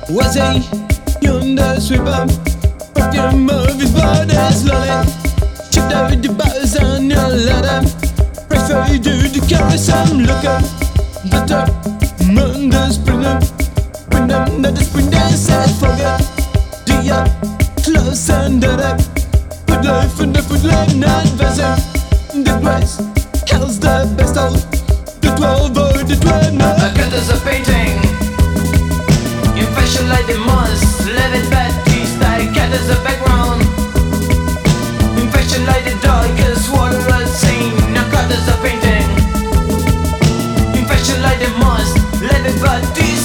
Was he yonder sweeper? Perfume of his body slowly chipped out the bars on your ladder. Press for you to carry some liquor. The top moon does bring them, not the spring dance and forget. The close under that. Put life in the put life not vessel. The grace hell's the best of the 12 or the 12 no. I got us a painting in fashion like the most. Let it back, twist, I got us a background in fashion like the darkest water I've seen. I got us a painting in fashion like the most. Let it back, twist,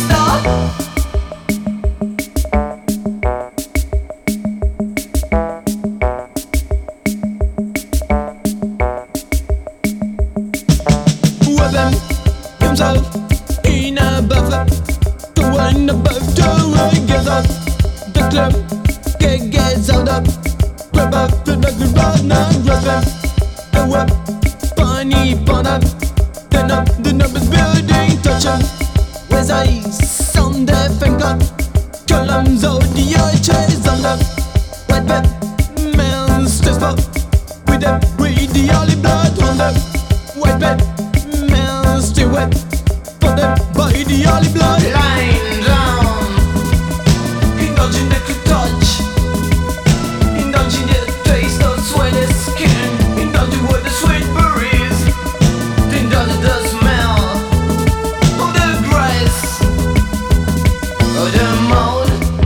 himself in a buffer, the one above together. The club gets out up, grab up the back of the now grab them. The web, funny pon up, then up the numbers building touching. Where's eyes on the finger, columns of the arches on the white bed, man's just pop with the olive blood on the white bed. Still wet, for them by the olive blood. lying down, indulging the good touch, indulging the taste of sweaty skin, indulging with the sweet berries, indulging the smell of the grass, of the mold.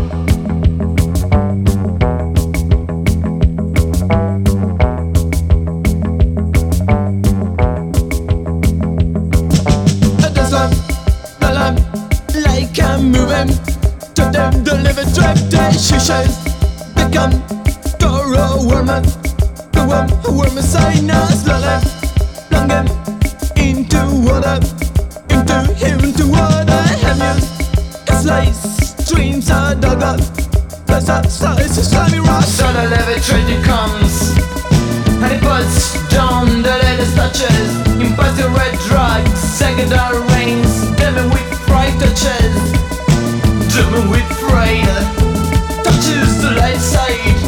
Like I'm moving to them, deliver drive the shishes. Become thorough woman, the one who will sign us slowly. Plunging into water, into water. Have you? It's like streams are dug up. There's a slice of slimy rock. So the levitation comes, and it puts down the latest touches. Impulse the red drugs, secondary rains, dimming with fright touches, dimming with fright touches the light side.